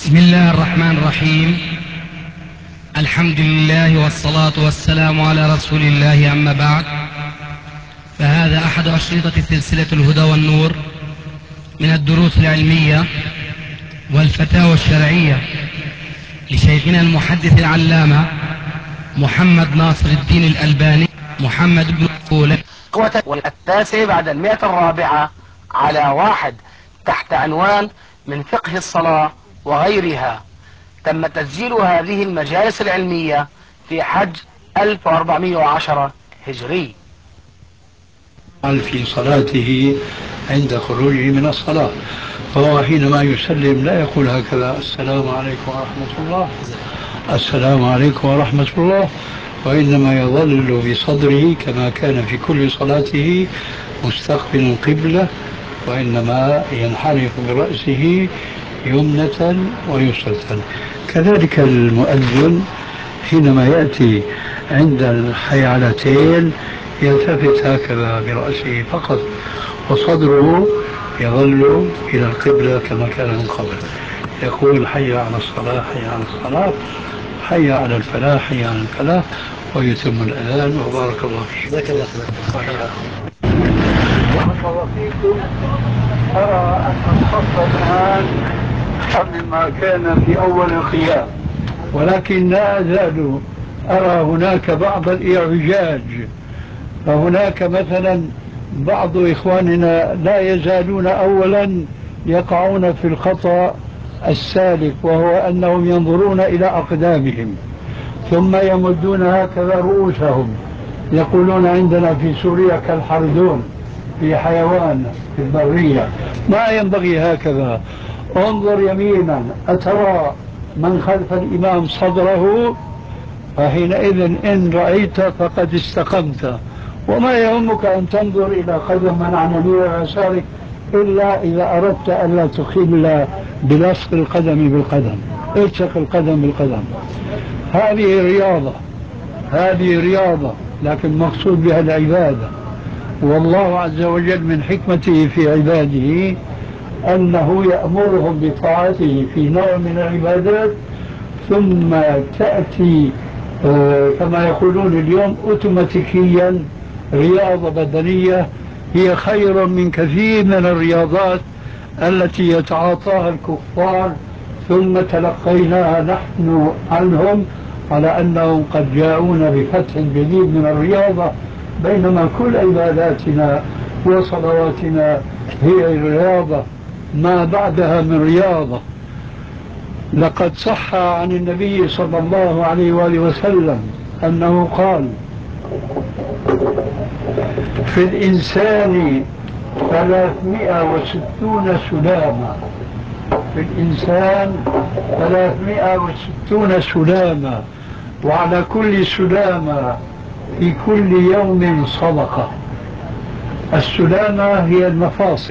بسم الله الرحمن الرحيم. الحمد لله والصلاة والسلام على رسول الله، أما بعد، فهذا أحد أشرطة سلسلة الهدى والنور من الدروس العلمية والفتاوى الشرعية لشيخنا المحدث العلامة محمد ناصر الدين الألباني محمد بن قولة. والتاسع بعد 104 على 1 تحت عنوان من فقه الصلاة وغيرها. تم تسجيل هذه المجالس العلمية في حج 1410 هجري. في صلاته عند خروجه من الصلاة، فهو حينما يسلم لا يقول هكذا: السلام عليكم ورحمة الله، السلام عليكم ورحمة الله، وإنما يظل بصدره كما كان في كل صلاته مستقبل القبلة، وإنما ينحرف برأسه يمنة ويسرة. كذلك المؤذن حينما يأتي عند الحيعلتين يلتفت هكذا برأسه فقط، وصدره يظل إلى القبلة كما كان من قبل. يقول: حي على الصلاة، حي على الصلاة، حي على الفلاح، حي على الفلاح، ويتم الأذان. وبارك الله فيك. جزاك الله خير. بارك الله فيكم. أرى أن الصف الآن مما كان في أول القيام، ولكن لا أزال أرى هناك بعض الإعوجاج. فهناك مثلا بعض إخواننا لا يزالون أولا يقعون في الخطأ السالك، وهو أنهم ينظرون إلى أقدامهم ثم يمدون هكذا رؤوسهم، يقولون عندنا في سوريا كالحردون، في حيوان في البرية. ما ينبغي هكذا. انظر يمينا، أترى من خلف الإمام صدره؟ فحينئذ إن رأيت فقد استقمت. وما يهمك أن تنظر إلى قدم من عن يمين ويسارك إلا إذا أردت ألا تخل بلصق القدم بالقدم. الصق القدم بالقدم. هذه رياضة، هذه رياضة، لكن مقصود بها العبادة. والله عز وجل من حكمته في عباده أنه يأمرهم بطاعته في نوع من العبادات، ثم تأتي كما يقولون اليوم أوتوماتيكيا رياضة بدنية هي خير من كثير من الرياضات التي يتعاطاها الكفار، ثم تلقيناها نحن عنهم على أنهم قد جاءون بفتح جديد من الرياضة، بينما كل عباداتنا وصلواتنا هي الرياضة ما بعدها من رياضة. لقد صح عن النبي صلى الله عليه وآله وسلم أنه قال: في الإنسان 360 سلامة، في الإنسان 360 سلامة، وعلى كل سلامة في كل يوم صدقة. السلامة هي المفاصل،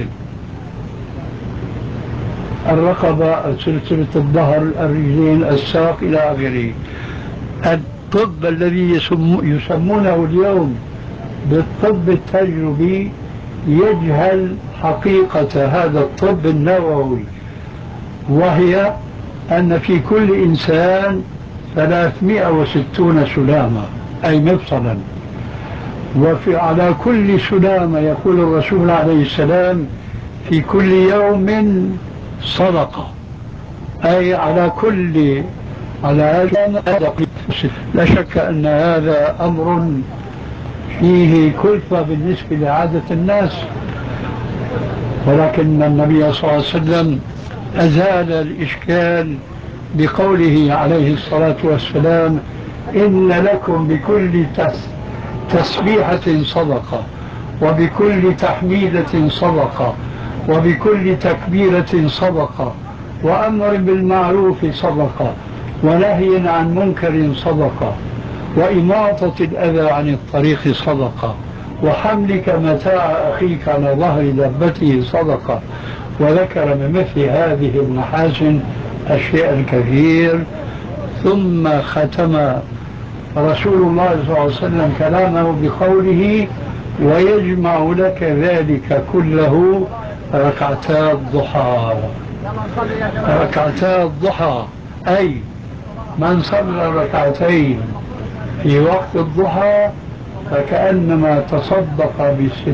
الرقبة، سلسلة الظهر، الرجلين، الساق إلى آخره. الطب الذي يسمونه اليوم بالطب التجريبي يجهل حقيقة هذا الطب النووي، وهي أن في كل إنسان 360 سلامة، أي مفصلا. وفي على كل سلامة يقول الرسول عليه السلام في كل يوم صدقة، أي على كل لا شك أن هذا أمر فيه كلفة بالنسبة لعادة الناس، ولكن النبي صلى الله عليه وسلم أزال الإشكال بقوله عليه الصلاة والسلام: إن لكم بكل تسبيحة صدقة، وبكل تحميدة صدقة، وبكل تكبيرة صدقة، وأمر بالمعروف صدقة، ونهي عن منكر صدقة، وإماطة الأذى عن الطريق صدقة، وحملك متاع أخيك على ظهر دابته صدقة. وذكر من مثل هذه المحاسن أشياء الكثير. ثم ختم رسول الله صلى الله عليه وسلم كلامه بقوله: ويجمع لك ذلك كله ركعتا الضحى. ركعتا الضحى، أي من صلى ركعتين في وقت الضحى فكأنما تصدق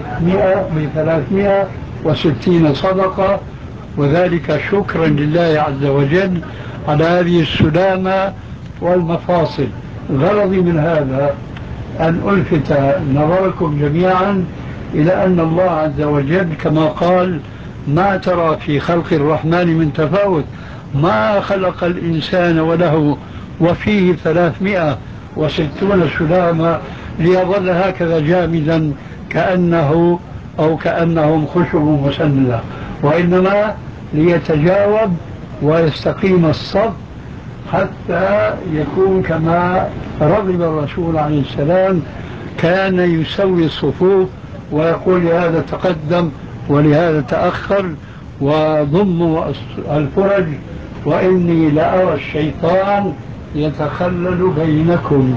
ب360 صدقة، وذلك شكرا لله عز وجل على هذه السلامة والمفاصل. غرضي من هذا أن ألفت نظركم جميعا إلى أن الله عز وجل كما قال: ما ترى في خلق الرحمن من تفاوت، ما خلق الإنسان وله وفيه 360 سلامة ليظل هكذا جامدا كأنه أو كأنهم خشب مسندة، وإنما ليتجاوب ويستقيم الصف حتى يكون كما رغب الرسول عليه السلام، كان يسوي الصفوف ويقول لهذا تقدم ولهذا تأخر وضموا الفرج، وإني لأرى الشيطان يتخلل بينكم.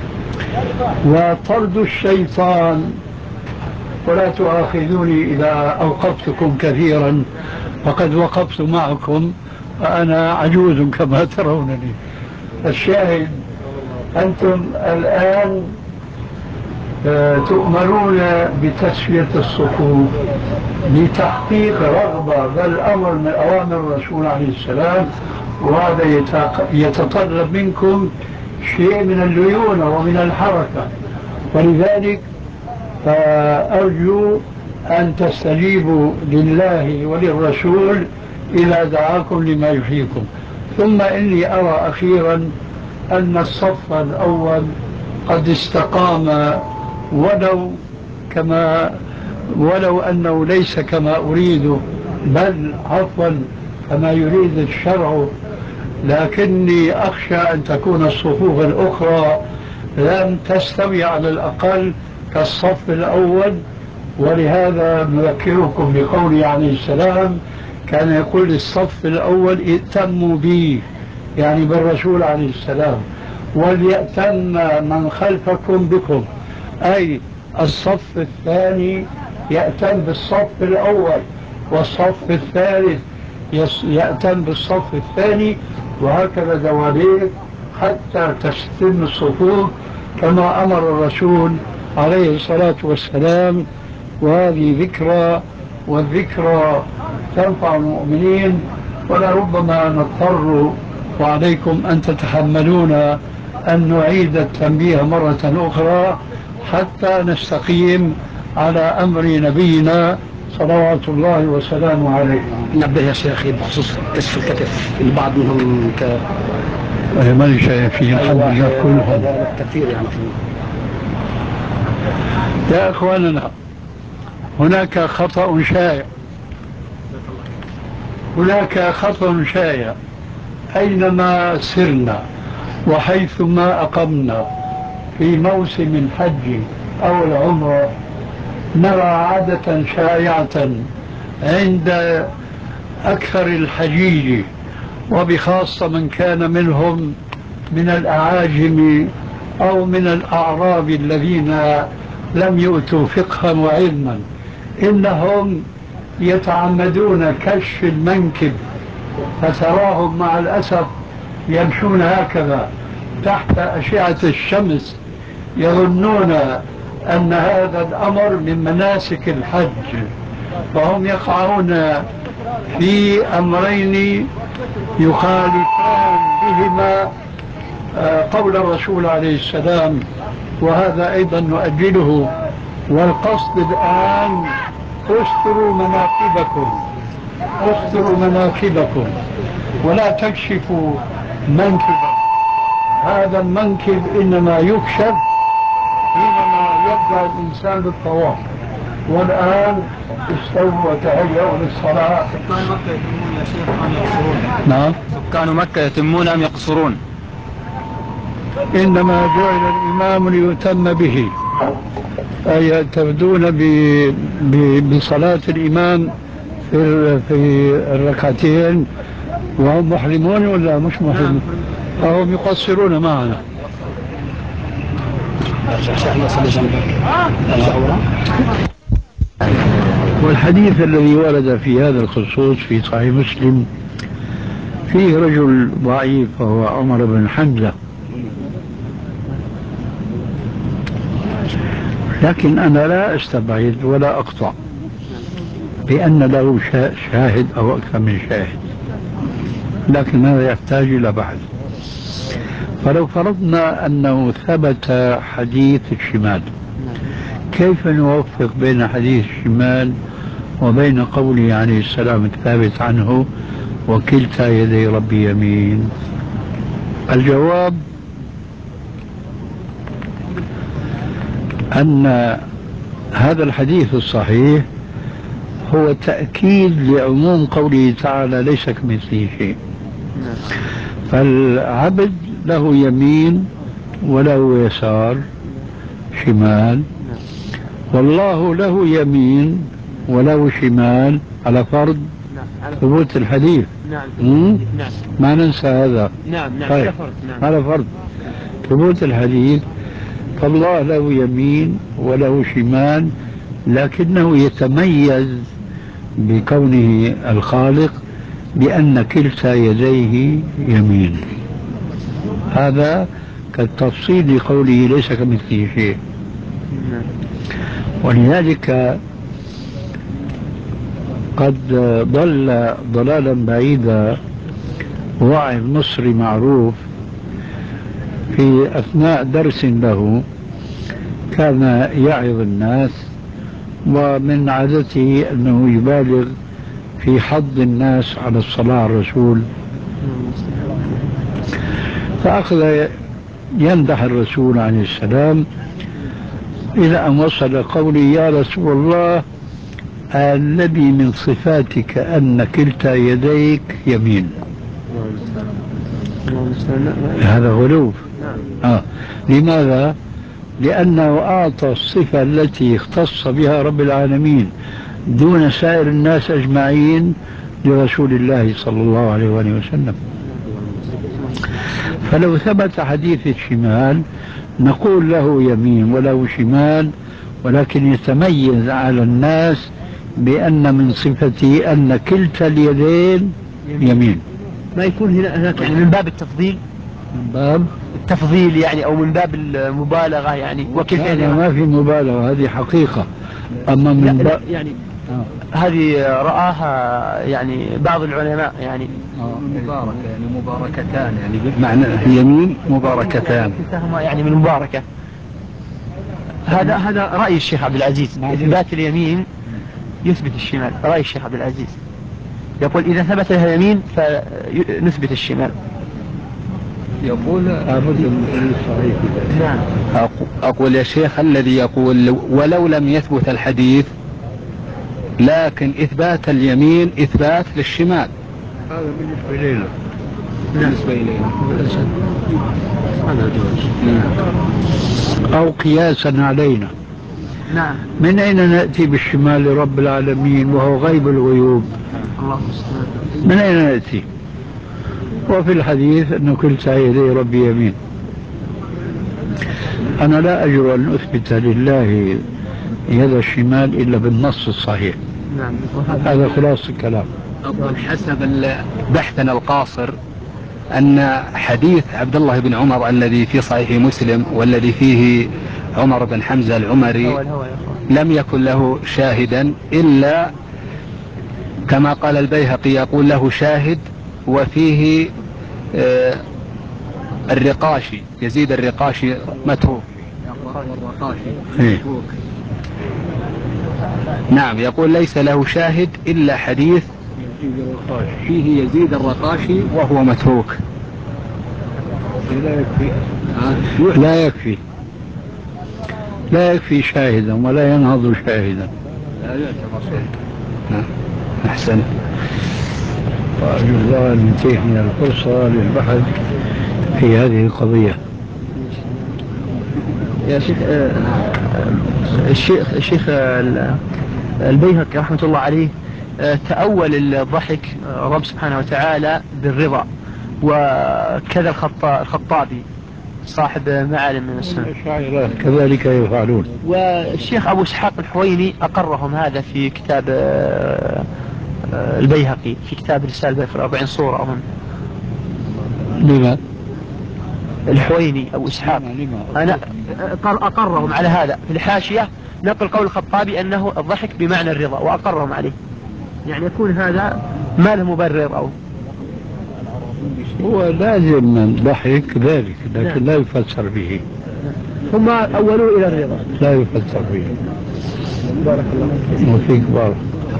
وطرد الشيطان، ولا تؤاخذوني إذا أوقفتكم كثيرا فقد وقفت معكم وأنا عجوز كما ترونني. الشاهد أنتم الآن تؤمرون بتسوية الصفوف لتحقيق رغبة، بل أمر من أوامر الرسول عليه السلام، وهذا يتطلب منكم شيء من الليونة ومن الحركة، ولذلك فأرجو أن تستجيبوا لله وللرسول إذا دعاكم لما يحييكم. ثم إني أرى أخيرا أن الصف الأول قد استقام، ولو أنه ليس كما أريد، بل عفوا كما يريد الشرع، لكني أخشى أن تكون الصفوف الأخرى لم تستوي على الأقل كالصف الأول. ولهذا نذكركم بقوله عليه السلام: كان يقول الصف الأول ائتموا بي، يعني بالرسول عليه السلام، وليأتم من خلفكم بكم، أي الصف الثاني يأتم بالصف الأول، والصف الثالث يأتم بالصف الثاني، وهكذا دواليك حتى تستم الصفوف كما أمر الرسول عليه الصلاة والسلام. وهذه ذكرى، والذكرى تنفع المؤمنين، ولربما نضطر وعليكم أن تتحملون أن نعيد التنبيه مرة أخرى حتى نستقيم على أمر نبينا صلوات الله وسلامه عليه. نبه يا شيخي بخصوص كشف الكتف، البعض منهم ماني شايفين الحمد لله كلهم كثير يعني. يا أخواننا، هناك خطأ شائع، أينما سرنا وحيثما أقمنا في موسم الحج أو العمرة نرى عادة شائعة عند أكثر الحجيج، وبخاصة من كان منهم من الأعاجم أو من الأعراب الذين لم يؤتوا فقها وعلما، إنهم يتعمدون كشف المنكب، فتراهم مع الأسف يمشون هكذا تحت أشعة الشمس، يظنون أن هذا الأمر من مناسك الحج، فهم يقعون في أمرين يخالفان بهما قول الرسول عليه السلام، وهذا أيضا نؤجله. والقصد الآن استروا مناكبكم ولا تكشفوا منكبا. هذا المنكب إنما يكشف حينما يبدأ الإنسان بالطواف. والآن استووا وتهيئوا للصلاة. سكان مكة يتمون يا شيخ أم يقصرون؟ نعم، سكان مكة يتمون أم يقصرون؟ إنما جعل الإمام ليتم به، أي يعتمدون بصلاة الإمام في الركعتين وهم محرمون ولا مش محرمون؟ فهم يقصرون معنا. شيخنا صلي جنبك. والحديث الذي ورد في هذا الخصوص في صحيح مسلم فيه رجل ضعيف وهو عمر بن حمزة، لكن أنا لا أستبعد ولا أقطع بأن له شاهد أو أكثر من شاهد، لكن هذا يحتاج إلى بحث. فلو فرضنا أنه ثبت حديث الشمال، كيف نوفق بين حديث الشمال وبين قوله عليه السلام الثابت عنه وكلتا يدي ربي يمين؟ الجواب أن هذا الحديث الصحيح هو تأكيد لعموم قوله تعالى ليس كمثله شيء. فالعبد له يمين وله يسار شمال، والله له يمين وله شمال على فرض ثبوت الحديث. ما ننسى هذا. طيب. على فرض ثبوت الحديث، فالله له يمين وله شمال، لكنه يتميز بكونه الخالق بأن كلتا يديه يمين. هذا كالتفصيل لقوله ليس كمثله شيء. ولذلك قد ضل ضلالا بعيدا واعظ مصري معروف في أثناء درس له كان يعظ الناس، ومن عادته أنه يبالغ في حض الناس على الصلاة على الرسول، فأخذ يمدح الرسول عليه السلام إلى أن وصل قولي يا رسول الله الذي من صفاتك أن كلتا يديك يمين. هذا غلو. لماذا؟ لأنه أعطى الصفة التي اختص بها رب العالمين دون سائر الناس أجمعين لرسول الله صلى الله عليه وآله وسلم. فلو ثبت حديث الشمال نقول له يمين وله شمال، ولكن يتميز على الناس بأن من صفته أن كلتا اليدين يمين. ما يكون هناك يعني من باب التفضيل، من باب التفضيل يعني، أو من باب المبالغة يعني، وكلتا لا ما في مبالغة، هذه حقيقة. أما من باب يعني هذه رآها يعني بعض العلماء يعني مباركة، يعني مباركتان، يعني بمعنى يمين مباركتان يعني من مباركة. هذا رأي الشيخ عبد العزيز، إثبات اليمين يثبت الشمال. رأي الشيخ عبد العزيز يقول إذا ثبت لها اليمين فنثبت الشمال. يقول لابد من الصحيح. نعم. أقول يا شيخ الذي يقول ولو لم يثبت الحديث لكن إثبات اليمين إثبات للشمال، هذا بالنسبة إلينا. بالنسبة إلينا هذا جوز. أو قياسا علينا. نعم. من أين نأتي بالشمال لرب العالمين وهو غيب الغيوب؟ الله من أين نأتي؟ وفي الحديث أنه كلتا يدي ربي يمين. أنا لا أجر أن أثبت لله يد الشمال إلا بالنص الصحيح. نعم. هذا خلاص الكلام. أقول حسب بحثنا القاصر أن حديث عبد الله بن عمر الذي في صحيح مسلم والذي فيه عمر بن حمزة العمري لم يكن له شاهدا إلا كما قال البيهقي يقول له شاهد وفيه الرقاشي يزيد الرقاشي متروك. نعم يقول ليس له شاهد إلا حديث فيه يزيد الرقاشي وهو متروك. لا يكفي شاهدا ولا ينهض شاهدا. أحسن. وأرجو الله أن يتيحنا الفرصة للبحث في هذه القضية. يا شيخ الشيخ البيهقي رحمة الله عليه تأول الضحك رب سبحانه وتعالى بالرضا، وكذا الخطابي صاحب معالم من السنة. الأشاعرة كذلك يفعلون. والشيخ أبو إسحاق الحويني أقرهم هذا في كتاب البيهقي، في كتاب رسالة في 40 صورة أظن. لما؟ الحويني أبو إسحاق أنا أقرهم على هذا في الحاشية، نقل قول الخطابي أنه الضحك بمعنى الرضا، وأقرهم عليه، يعني يكون هذا ما له مبرر أو هو لازم الضحك ذلك، لكن لا يفسر به. ثم أولوا إلى الرضا، لا يفسر به. بارك الله فيك. وفيك بارك.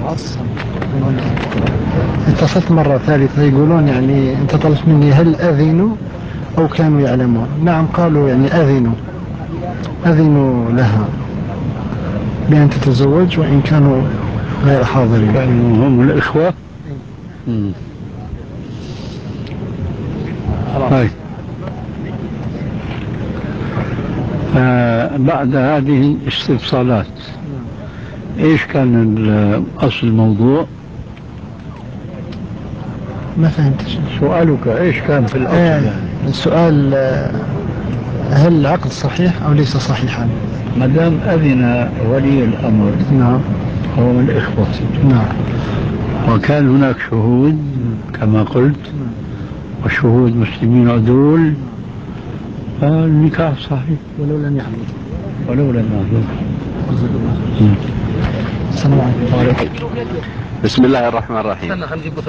اتصلت مرة ثالثة يقولون يعني أنت طلبت مني هل أذنوا أو كانوا يعلمون؟ نعم قالوا يعني أذنوا لها بأن تتزوج وإن كانوا غير حاضرين. كانوا هم الإخوة. طيب. بعد هذه الاستفصالات ايش كان اصل الموضوع؟ ما فهمت سؤالك ايش كان في الاصل؟ يعني السؤال هل العقد صحيح او ليس صحيحا؟ ما دام اذن ولي الامر نعم هو من الاخوه. نعم. وكان هناك شهود كما قلت، وشهود مسلمين عدول، فالنكاح صحيح ولو لم يحضر. السلام عليكم. بسم الله الرحمن الرحيم.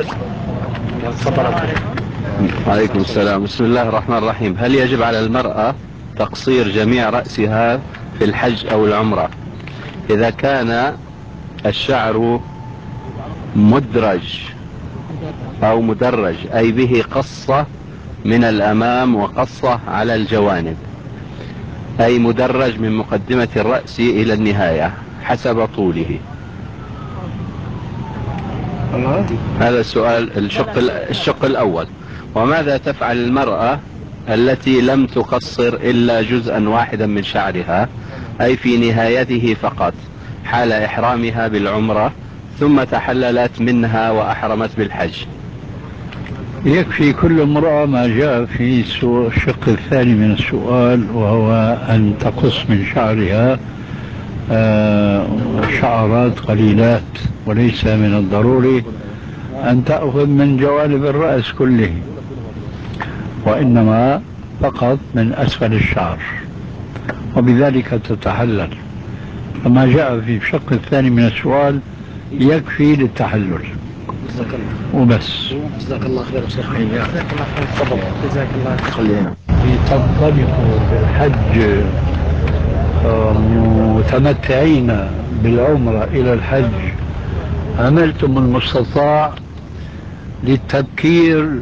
وعليكم السلام. بسم الله الرحمن الرحيم. هل يجب على المرأة تقصير جميع رأسها في الحج أو العمرة إذا كان الشعر مدرج أو مدرج، أي به قصة من الأمام وقصة على الجوانب، أي مدرج من مقدمة الرأس إلى النهاية حسب طوله؟ هذا السؤال الشق الأول. وماذا تفعل المرأة التي لم تقصر إلا جزءا واحدا من شعرها، أي في نهايته فقط، حال إحرامها بالعمرة ثم تحللت منها وأحرمت بالحج؟ يكفي كل امرأة ما جاء في الشق الثاني من السؤال، وهو أن تقص من شعرها شعرات قليلات، وليس من الضروري أن تأخذ من جوانب الرأس كله، وإنما فقط من أسفل الشعر، وبذلك تتحلل. فما جاء في الشق الثاني من السؤال يكفي للتحلل وبس. جزاك الله خير شيخ. جزاك الله خير. تفضل. جزاك الله خير. تنطلقوا في الحج متمتعين بالعمرة إلى الحج، عملتم المستطاع للتبكير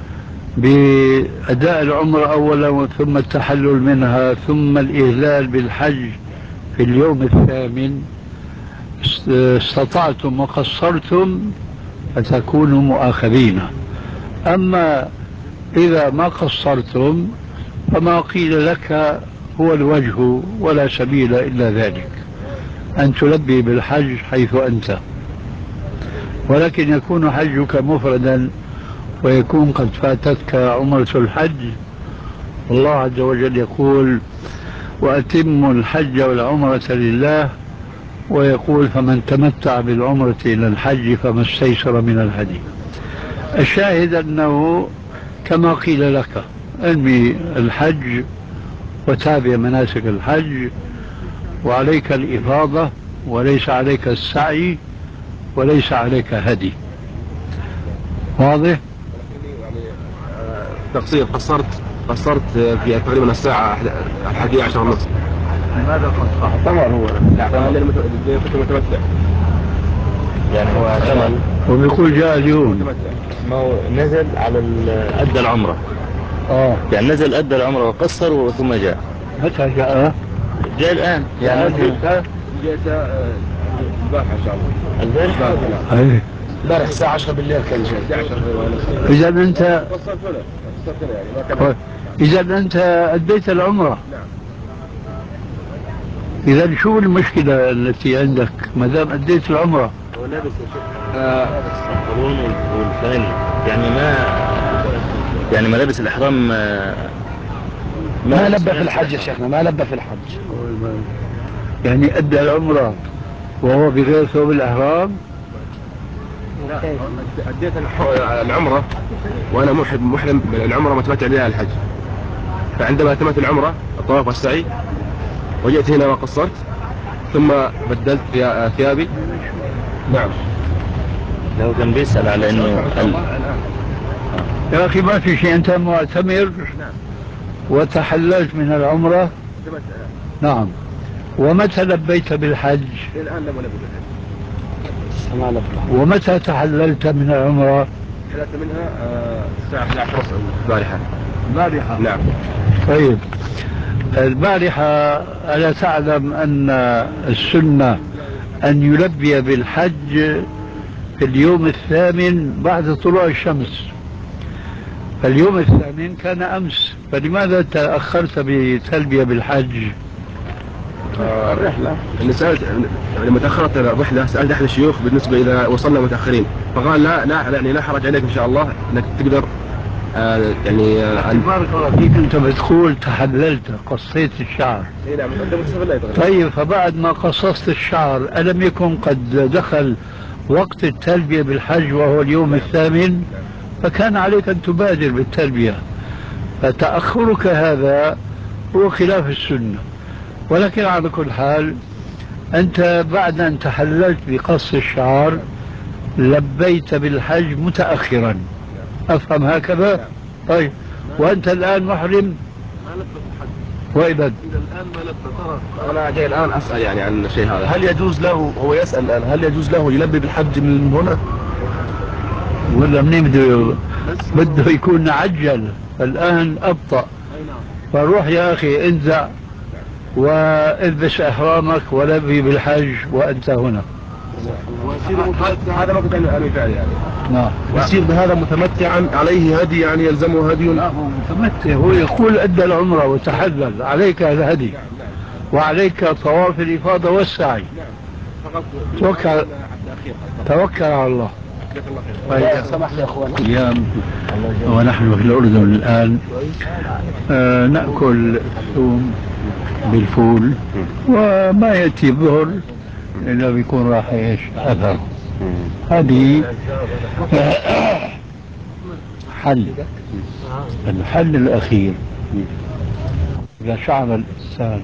بأداء العمرة أولا ثم التحلل منها ثم الإهلال بالحج في اليوم الثامن، استطعتم وقصرتم فتكونوا مؤاخذين. أما إذا ما قصرتم فما قيل لك هو الوجه ولا سبيل إلا ذلك، أن تلبي بالحج حيث أنت، ولكن يكون حجك مفردا ويكون قد فاتتك عمرة الحج. والله عز وجل يقول وأتموا الحج والعمرة لله، ويقول فمن تمتع بالعمرة إلى الحج فما استيسر من الهدي. الشاهد أنه كما قيل لك انوي الحج وتابع مناسك الحج، وعليك الإفاضة وليس عليك السعي وليس عليك هدي. واضح؟ تقصير، قصرت في تقريبا الساعة 11:30. ماذا قصر؟ طبعا هو كنت متمتع، يعني هو زمن وبيقول جاء اليوم، ما هو نزل على أدى العمرة، يعني نزل أدى العمرة وقصر ثم جاء. متى جاء؟ جاء الآن، يعني جاء البارحة إن شاء الله. البارحة الساعة 10 بالليل كان جاء. إذا أنت أديت العمرة، إذا شو المشكلة التي عندك ما دام أديت العمرة؟ هو لابس البنطلون والفاني، يعني ما لابس الإحرام ما لبى في الحج يا شيخنا، ما لبى في الحج. يعني أدى العمرة وهو بغير ثوب الإحرام؟ أديت العمرة وأنا محرم بالعمرة متمتع بها الحج، فعندما تمت العمرة الطواف والسعي وجئت هنا وقصرت ثم بدلت ثيابي. نعم. لو كان بيسأل على انه يا أخي ما في شيء، أنت معتمر وتحللت من العمرة. نعم. ومتى لبيت بالحج؟ الآن لم ألبي بالحج. ومتى تحللت من العمرة؟ حللت منها الساعة 11 البارحة. البارحة؟ نعم. طيب، البارحة ألا تعلم أن السنة أن يلبي بالحج في اليوم الثامن بعد طلوع الشمس؟ فاليوم الثامن كان أمس، فلماذا تأخرت بتلبية بالحج؟ الرحلة اللي سألت لما تأخرت الرحلة سألت أحد الشيوخ بالنسبة إذا وصلنا متأخرين، فقال لا حرج عليك إن شاء الله أنك تقدر بارك الله فيك، أنت بتقول تحللت قصيت الشعر. نعم. طيب، فبعد ما قصصت الشعر ألم يكن قد دخل وقت التلبية بالحج وهو اليوم الثامن؟ فكان عليك أن تبادر بالتلبية، فتأخرك هذا هو خلاف السنة. ولكن على كل حال أنت بعد أن تحللت بقص الشعر لبيت بالحج متأخرا، أفهم هكذا؟ طيب، وأنت الآن محرم وإذا الآن ما لبى. أنا جاي الآن أسأل عن الشيء هذا، هل يجوز له، هو يسأل الآن هل يجوز له يلبي بالحج من هنا ولا منين بده يكون عجل؟ الآن أبطأ. فروح يا أخي انزع والبس إحرامك ولبي بالحج وأنت هنا. هذا ما كنت أنا فعلي نعم. يصير بهذا متمتعا عليه هدي يلزمه هدي. لا، هو متمتع، هو يقول أدى العمرة وتحلل، عليك الهدي وعليك طواف الإفاضة والسعي. توكل على الله. سمح لي أخوان. أيام ونحن في الأردن الآن نأكل ثوم بالفول، وما يأتي الظهر إلا بيكون راح إيش أثر. هذه حل. الحل الأخير إذا شعر الإنسان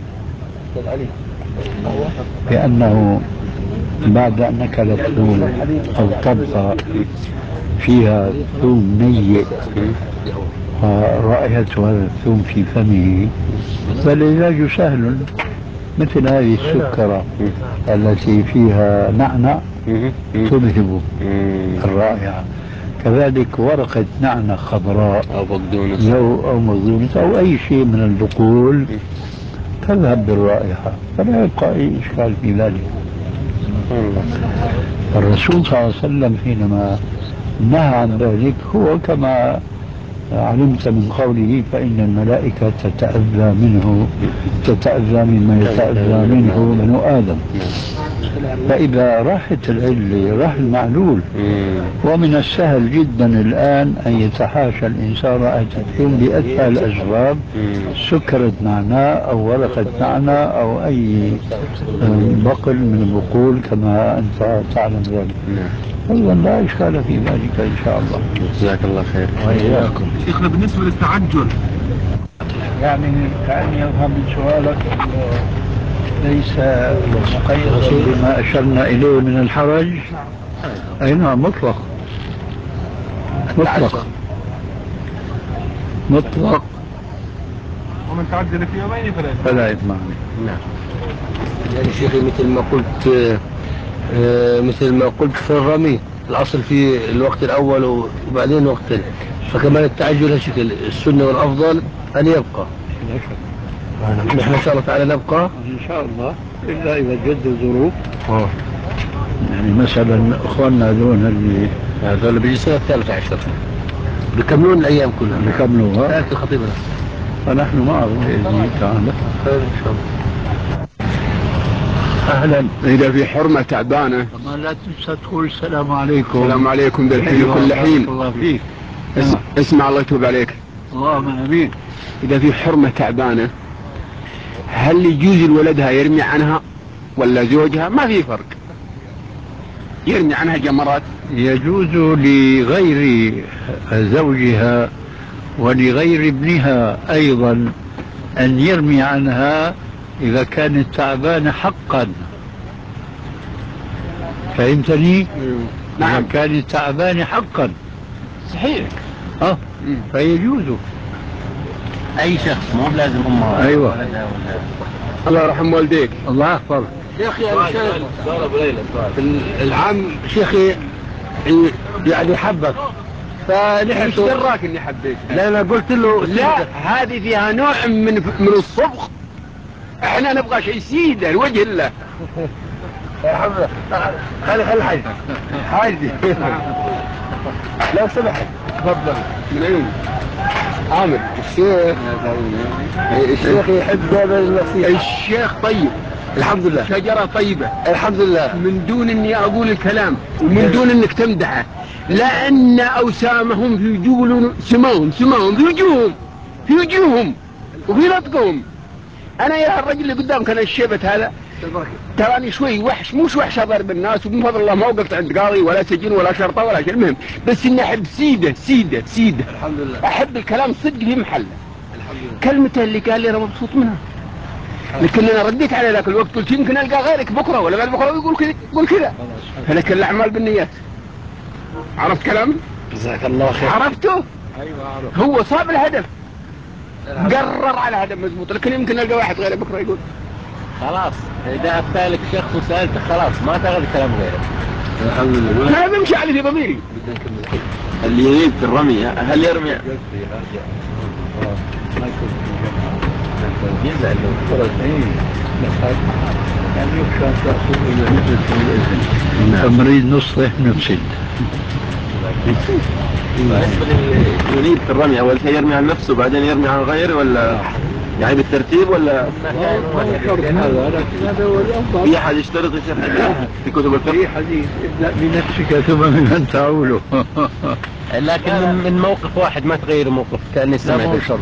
بأنه بعد أن أكل ثوم أو طبخة فيها ثوم نيء ورائحة هذا الثوم في فمه، فالعلاج سهل، مثل هذه السكرة التي فيها نعنع تذهب الرائحة، كذلك ورقة نعنع خضراء أو بقدونس أو بقدونس أو أي شيء من البقول تذهب بالرائحة، فلا يبقى أي إشكال في ذلك. الرسول صلى الله عليه وسلم حينما نهى عن ذلك هو كما علمت من قوله فإن الملائكة تتأذى مما يتأذى منه بنو آدم. فإذا راحت العلة راح المعلول. ومن السهل جدا الآن أن يتحاشى الإنسان رائحة الثوم بأتفه الأسباب، سكرة نعناع أو ورقة نعناع أو أي بقل من البقول كما أنت تعلم ذلك. أيضا لا إشكال في ذلك إن شاء الله. جزاك الله خير. وإياكم. شيخنا بالنسبة للتعجل، يعني كأني أفهم من سؤالك ليس مقيدا بما أشرنا إليه من الحرج. أي نعم، مطلق ومن تعجل في يومين فلا إثم عليه. نعم. يعني شيخي مثل ما قلت في الرمي الأصل في الوقت الأول وبعدين وقت، فكمان التعجل شكل السنة والأفضل أن يبقى. نحن إن شاء الله تعالى نبقى إن شاء الله، إلا إذا جد الظروف. يعني مثلا إخواننا هذول بيجي السنة 13 بيكملون الأيام كلها. بيكملوها. لكن خطيبنا فنحن معهم بإذن الله تعالى. خير إن شاء الله. أهلا. إذا في حرمة تعبانة طبعا لا تنسى تقول السلام عليكم. السلام عليكم بالحين كل حين. الله فيك. اسمع الله يتوب عليك. اللهم آمين. إذا في حرمة تعبانة هل يجوز لولدها يرمي عنها ولا زوجها؟ ما في فرق، يرمي عنها جمرات. يجوز لغير زوجها ولغير ابنها أيضا أن يرمي عنها إذا كانت تعبانة حقا. فهمتني؟ نعم. إذا كانت تعبانة حقا صحيح. فيجوز. أي شخص مو لازم أمها. أيوة. الله يرحم والديك. الله يحفظ. شيخي العام شيخي يعني حبك فنحن ايش دراك اني حبيت؟ لا انا قلت له لا هذه فيها نوع من الصبغ، احنا نبغى شيء سيده لوجه الله. الحمد لله. خلي الحاج لو سمحت تفضل. من عيوني عامر الشيخ يحب دائما النصيحة. الشيخ طيب الحمد لله، شجرة طيبة الحمد لله، من دون اني اقول الكلام ومن دون انك تمدحه، لان اوسامهم في وجوههم، سماهم في وجوههم وفي نطقهم. انا يا الرجل اللي قدامك انا الشيبة هذا تراني شوي وحش، مش وحش اضرب الناس، ومن فضل الله ما وقفت عند قاضي ولا سجن ولا شرطة ولا شيء، المهم بس اني احب سيدة الحمد لله، احب الكلام صدق في محله. كلمته اللي قال لي انا مبسوط منها، لكن انا رديت على ذاك الوقت قلت يمكن القى غيرك بكره ولا بعد بكره ويقول كذا قول كذا، فلكن الاعمال بالنيات. عرفت كلامي؟ جزاك الله خير. عرفته؟ ايوه عرفت. هو صاب الهدف، قرر على هدف مضبوط، لكن يمكن القى واحد غيره بكره يقول خلاص اذا افتى لك شخص وسالته خلاص ما تاخذ كلام غيره. الحمد لله. انا بمشي على في ضميري. اللي يريد في الرمي هل يرمي؟ يزعل يعني يخشى تأخذ إلى نزلة الإذن تمريض نصح نفسد. بالنسبة للي يريد في الرمي أول شيء يرمي عن نفسه بعدين يرمي عن غيره ولا يعني بالترتيب ولا؟ في أحد يشترط يصير في كتب الفقه؟ في حديث ابدأ بنفسك ثم بمن تعوله. لكن من موقف واحد ما تغير موقف كأني سمعت. مو بشرط.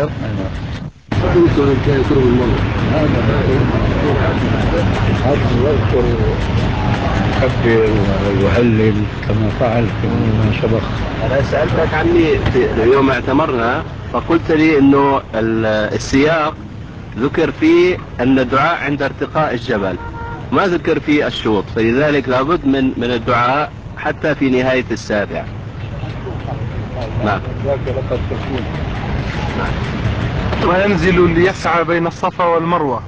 يذكر يكبر ويهلل كما فعل فيما سبق. أنا سألتك عني في يوم اعتمرنا فقلت لي إنه السياق ذكر فيه أن الدعاء عند ارتقاء الجبل، ما ذكر فيه الشوط، فلذلك لابد من الدعاء حتى في نهاية السابع. نعم. وينزل ليسعى بين الصفا والمروة،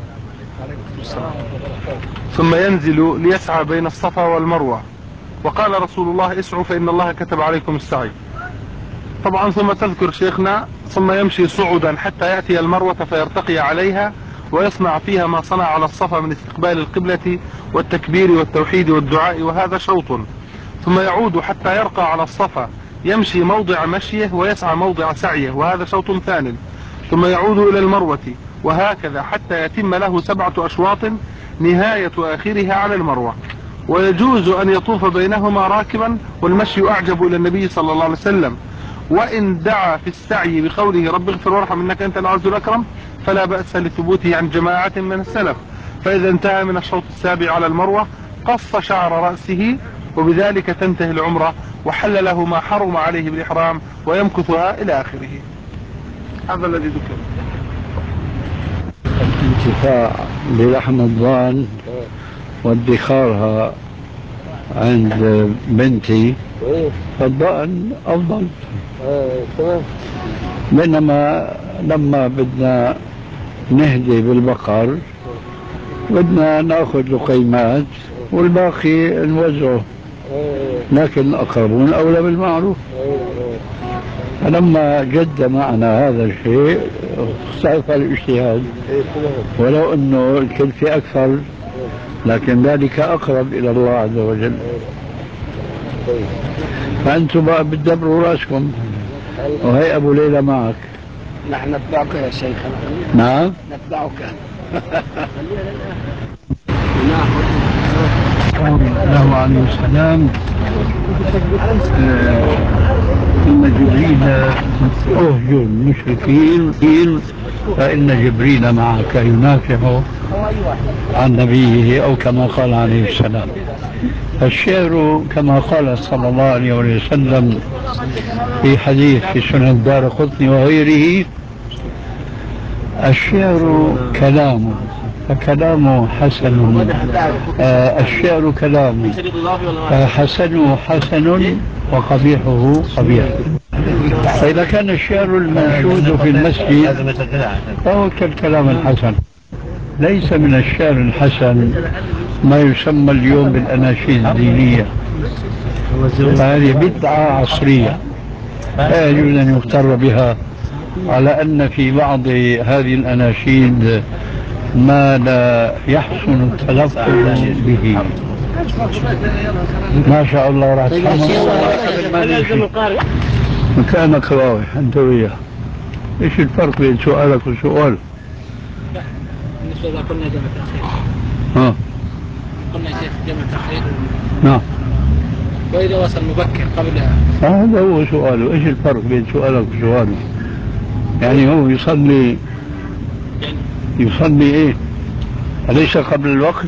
ثم ينزل ليسعى بين الصفا والمروة، وقال رسول الله اسعوا فإن الله كتب عليكم السعي. طبعا ثم تذكر شيخنا ثم يمشي صعودا حتى يأتي المروة فيرتقي عليها ويصنع فيها ما صنع على الصفا من استقبال القبلة والتكبير والتوحيد والدعاء، وهذا شوط. ثم يعود حتى يرقى على الصفا يمشي موضع مشيه ويسعى موضع سعيه، وهذا شوط ثان. ثم يعود إلى المروة وهكذا حتى يتم له 7 أشواط نهاية آخرها على المروة. ويجوز أن يطوف بينهما راكبا، والمشي أعجب إلى النبي صلى الله عليه وسلم، وإن دعا في السعي بقوله رب اغفر وارحم إنك أنت العز الأكرم فلا بأس لثبوته عن جماعة من السلف. فإذا انتهى من الشوط السابع على المروة قص شعر رأسه، وبذلك تنتهي العمرة وحل له ما حرم عليه بالإحرام ويمكثها إلى آخره. هذا الذي ذكر. الانتفاع بلحم الضان وادخارها عند بنتي فالضأن أفضل. بينما لما بدنا نهدي بالبقر بدنا ناخذ لقيمات والباقي نوزعه، لكن الأقربون أولى بالمعروف. فلما جد معنا هذا الشيء استعفى الاجتهاد، ولو أنه الكلفة أكثر لكن ذلك أقرب إلى الله عز وجل. فأنتم بقى بتدبروا رأسكم، وهي أبو ليلى معك. نحن نتبعك يا شيخ. نعم نتبعك. له عليه السلام إن جبريل أهجر المشركين فإن جبريل معك ينافع عن نبيه، أو كما قال عليه السلام. الشعر كما قال صلى الله عليه وسلم في حديث في سنن الدارقطني وغيره: الشعر كلام فكلامه حسن، الشعر كلام فحسنه حسن وقبيحه قبيح. فإذا كان الشعر المنشود في المسجد فهو كالكلام الحسن. ليس من الشعر الحسن ما يسمى اليوم بالأناشيد الدينية، هذه بدعة عصرية لا يجوز أن يغتر بها، على أن في بعض هذه الأناشيد ما لا يحسن التلفظ به. ما شاء الله راح تفهم مكانك راوح أنت وياه. إيش الفرق بين سؤالك وسؤاله؟ بالنسبة إذا قلنا جمع تأخير قلنا شيخ جمع تأخير نعم، وإذا وصل مبكر قبلها هذا هو سؤاله. إيش الفرق بين سؤالك وسؤاله؟ يعني هو يصلي إيه؟ أليس قبل الوقت؟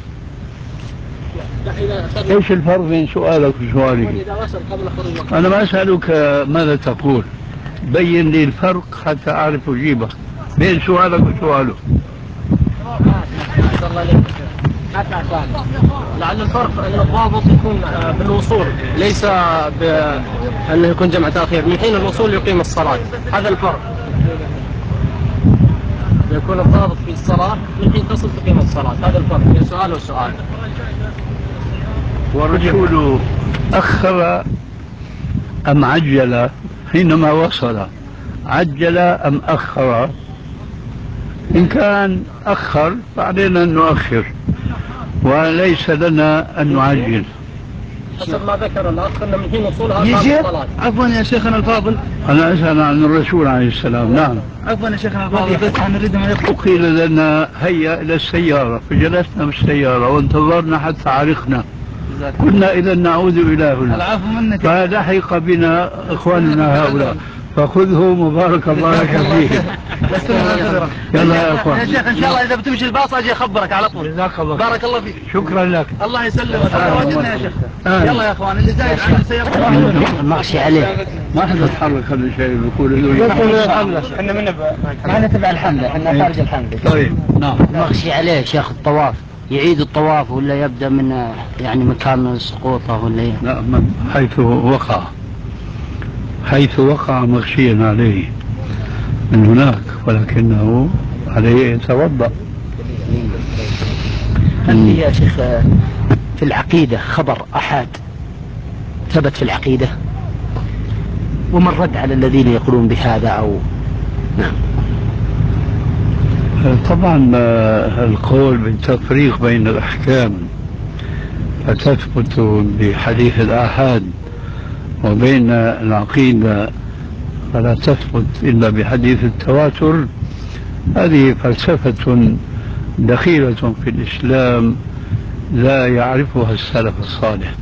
إيش الفرق بين سؤالك وسؤالي؟ إذا وصل قبل خروج الوقت. أنا ما أسألك ماذا تقول، بين لي الفرق حتى أعرف أجيبك بين سؤالك وسؤاله. لعل الفرق أن الضابط يكون بالوصول، ليس بأنه يكون جمع تأخير. من حين الوصول يقيم الصلاة، هذا الفرق. يكون الضابط في الصلاة من حين تصل تقيم الصلاة، هذا الفرق بين سؤال وسؤال. والرسول أخر أم عجل حينما وصل؟ عجل أم أخر؟ إن كان أخر فعلينا أن نؤخر، وليس لنا أن نعجل. حسب ما ذكر الأخ أن من حين وصولها قام الصلاة. عفوا يا شيخنا الفاضل، أنا أسأل عن الرسول عليه السلام. نعم. عفوا يا شيخنا الفاضل، بس نريد أن يقول. قيل لنا هيا إلى السيارة، فجلسنا بالسيارة وانتظرنا حتى عرقنا، كنا إذا نعود إلى هنا، العفو منك. فلحق بنا إخواننا هؤلاء، فخذه مبارك الله لك فيه. يلا يا اخوان. يا شيخ ان شاء الله اذا بتمشي الباص اجي اخبرك على طول. جزاك الله بارك الله فيك. شكرا لك. الله يسلمك. واجبنا يا شيخ. يلا يا اخوان اللي زايد عن السيارة ماشي عليه. ما حدا تحرك هذا الشيء بيقول احنا ما تبع الحمله، احنا خارج الحمله. طيب نعم. مغشي عليه شيخ الطواف، يعيد الطواف ولا يبدأ من يعني مكان سقوطه ولا ايه؟ لا، حيث وقع مغشيا عليه من هناك، ولكنه عليه يتوضأ. هل في يا شيخ في العقيدة خبر أحد ثبت في العقيدة ومن رد على الذين يقولون بهذا أو نعم؟ طبعا القول بالتفريق بين الأحكام فتثبت بحديث الآحاد، وبين العقيدة فلا تثبت إلا بحديث التواتر، هذه فلسفة دخيلة في الإسلام لا يعرفها السلف الصالح.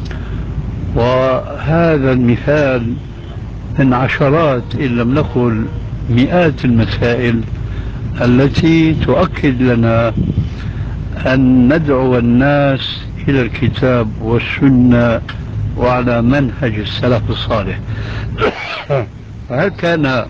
وهذا المثال من عشرات إن لم نقل مئات المسائل التي تؤكد لنا أن ندعو الناس إلى الكتاب والسنة وعلى منهج السلف الصالح. فهل كان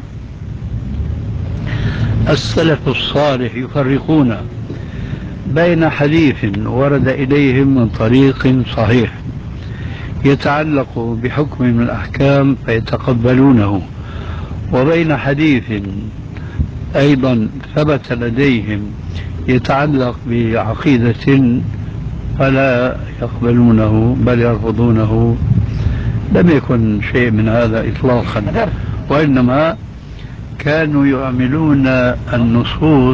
السلف الصالح يفرقون بين حديث ورد إليهم من طريق صحيح يتعلق بحكم من الأحكام فيتقبلونه، وبين حديث أيضا ثبت لديهم يتعلق بعقيدة فلا يقبلونه بل يرفضونه؟ لم يكن شيء من هذا إطلاقا، وإنما كانوا يعملون النصوص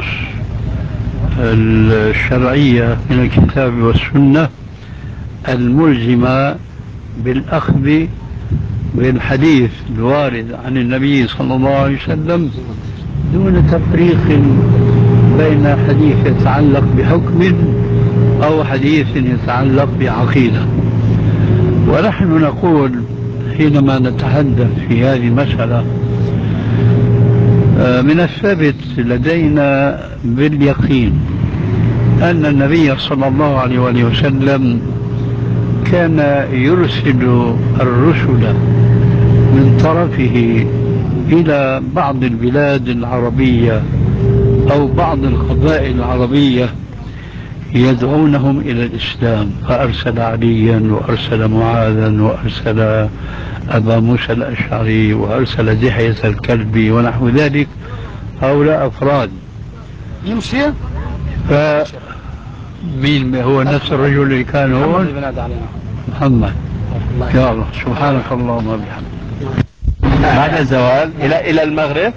الشرعية من الكتاب والسنة الملزمة بالأخذ بالحديث الوارد عن النبي صلى الله عليه وسلم دون تفريق بين حديث يتعلق بحكم أو حديث يتعلق بعقيدة. ونحن نقول حينما نتحدث في هذه المسألة من الثابت لدينا باليقين أن النبي صلى الله عليه وآله وسلم كان يرسل الرسل من طرفه إلى بعض البلاد العربية أو بعض القبائل العربية يدعونهم إلى الإسلام، فأرسل عليا وأرسل معاذا وأرسل أبا موسى الأشعري وأرسل دحية الكلبي ونحو ذلك. هؤلاء أفراد يمشي مين هو نفس الرجل اللي كان هون؟ محمد. يا الله سبحانك اللهم وبحمدك. بعد الزوال إلى المغرب.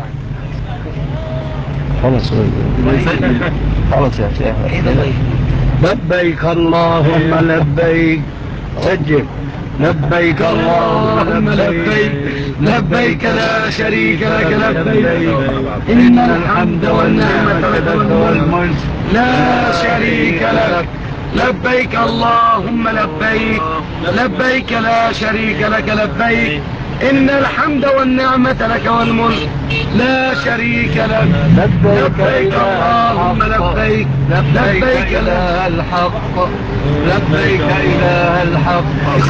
خلاص خلاص يا شيخ. لبيك اللهم لبيك. سجل. لبيك اللهم لبيك لبيك لا شريك لك لبيك إن الحمد والنعمة لك والملك لا شريك لك. لبيك اللهم لبيك لبيك لا شريك لك لبيك إن الحمد والنعمة لك والملك لا شريك لك. لبيك اللهم لبيك لبيك إله الحق لبيك إله الحق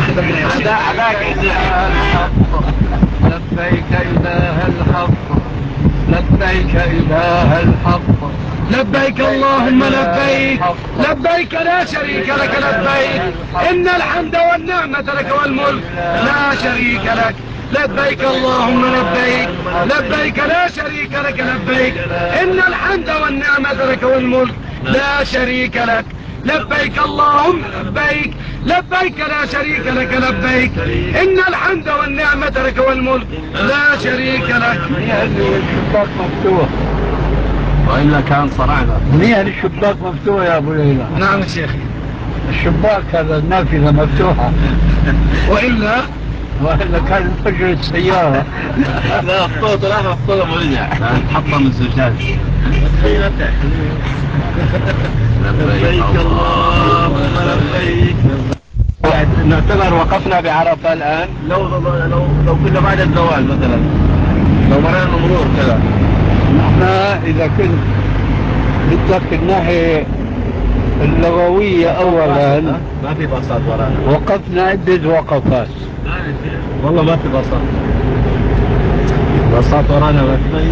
لبيك إله الحق لبيك إله الحق. لبيك اللهم لبيك لبيك لا شريك لك لبيك إن الحمد والنعمة لك والملك لا شريك لك. لبيك اللهم لبيك لبيك لا شريك لك لبيك إن الحمد والنعمة لك والملك لا شريك لك. لبيك اللهم لبيك لبيك لا شريك لك لبيك إن الحمد والنعمة لك والملك لا شريك لك. الشباك مفتوح وإلا كان صرعنا. منيح الشباك مفتوح يا أبو ليلى. نعم يا شيخ. الشباك هذا النافذة مفتوحة وإلا كان انفجر السيارة. لا مخطوط لا مخطوط ورجع حطم الزجاج. لبيك اللهم لبيك. نعتبر وقفنا بعرفة الآن لو كنا بعد الزوال مثلا لو مرينا مرور كذا. نحن إذا كنت بدك الناحية اللغوية أولا ما في باصات ورانا. وقفنا عدة وقفات. والله ما في باصات ورانا ما في.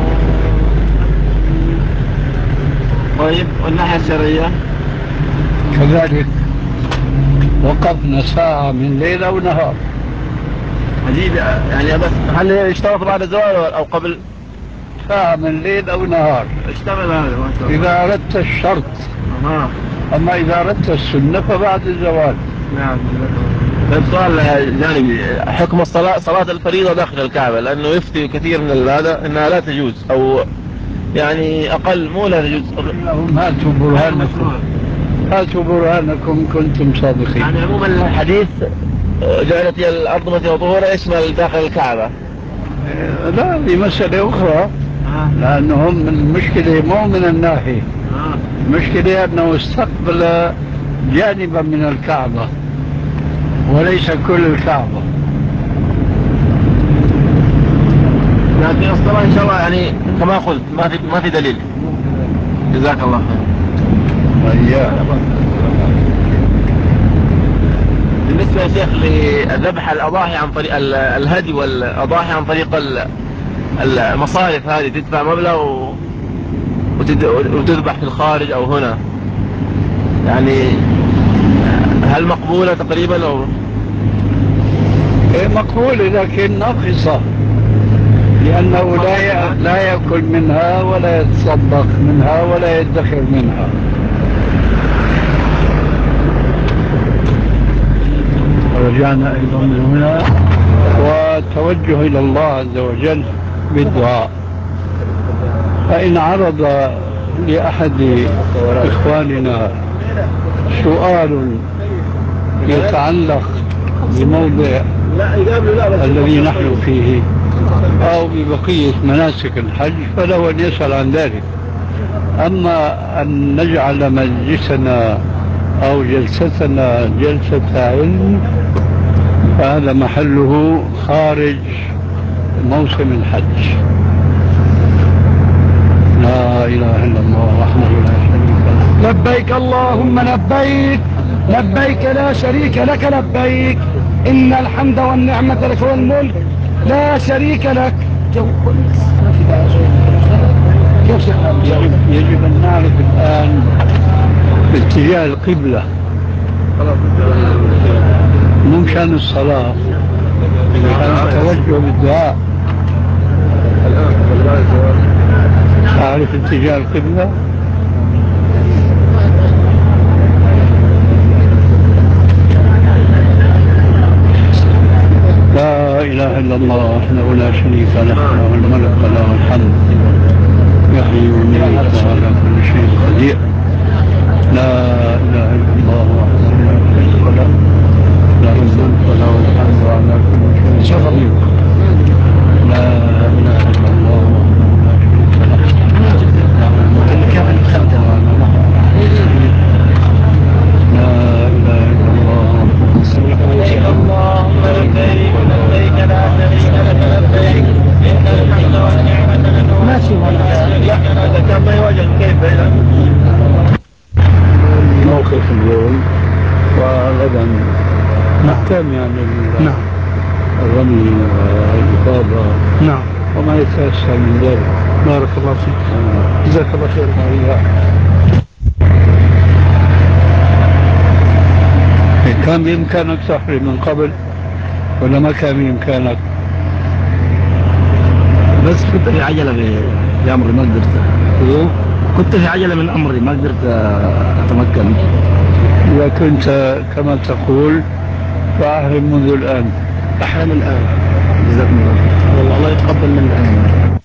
طيب والناحية الشرعية كذلك وقفنا ساعة من ليلة ونهار. عجيب يعني. بس هل يشتغل بعد الزوال أو قبل؟ ساعة من ليل أو نهار. اشتغل هذا إذا أردت الشرط. أما إذا أردت السنة فبعد الزوال. نعم. طيب سؤال جانبي، حكم صلاة الفريضة داخل الكعبة، لأنه يفتي كثير من هذا أنها لا تجوز أو يعني أقل مو لا تجوز. لهم هاتوا برهانكم هاتوا برهانكم كنتم صادقين. يعني عموما الحديث جعلت هي الأرض مثل طهورة يشمل داخل الكعبة. لا دي مسألة أخرى. لأنهم المشكلة مو من الناحية. المشكلة أنه استقبل جانبا من الكعبة وليس كل الكعبة. لكن الصلاة إن شاء الله يعني كما قلت ما في دليل. جزاك الله خير. بالنسبة يا شيخ لذبح الأضاحي عن طريق الهدي والأضاحي عن طريق المصارف هذه تدفع مبلغ وتذبح في الخارج أو هنا، يعني هل مقبولة تقريبا أو؟ مقبولة لكن ناقصة، لأنه لا يأكل منها ولا يتصدق منها ولا يدخر منها. رجعنا أيضا من هنا وتوجه إلى الله عز وجل بالدعاء. فإن عرض لأحد إخواننا سؤال يتعلق بموضع الذي نحن فيه أو ببقية مناسك الحج فله أن يسأل عن ذلك. أما أن نجعل مجلسنا أو جلستنا جلسة علم فهذا محله خارج موسم الحج. لا إله إلا الله وحده لا شريك له. لبيك اللهم لبيك، لبيك لا شريك لك لبيك، إن الحمد والنعمة لك والملك لا شريك لك. يجب أن نعرف الآن اتجاه القبلة مو مشان الصلاة، مشان التوجه بالدعاء. أعرف اتجاه القبلة. لا إله إلا الله وحده لا شريك له، له الملك وله الحمد، يحيي ويميت وعلى كل شيء قدير. لا إله إلا الله وحده لا شريك له، له الملك وله الحمد وعلى كل شيء قدير. لا إله إلا الله وحده لا شريك له، له الملك وله الحمد وعلى كل شيء قدير. لا إله إلا الله وحده اللهم لبيك لبيك لا شريك لك لبيك، إن الحمد والنعمة لك ماشي هذا كان ما يواجه كيف موقف اليوم وغدا نحكم يعني الرمي والإفاضة وما يتأثر من ذلك. بارك الله فيك. جزاك الله خير. كان بإمكانك تحري من قبل ولا ما كان بإمكانك؟ بس كنت في عجلة في أمري ما قدرت. كنت في عجلة من أمري ما قدرت أتمكن. إذا كنت كما تقول فأحرم منذ الآن. أحرم الآن. جزاكم الله والله الله يتقبل من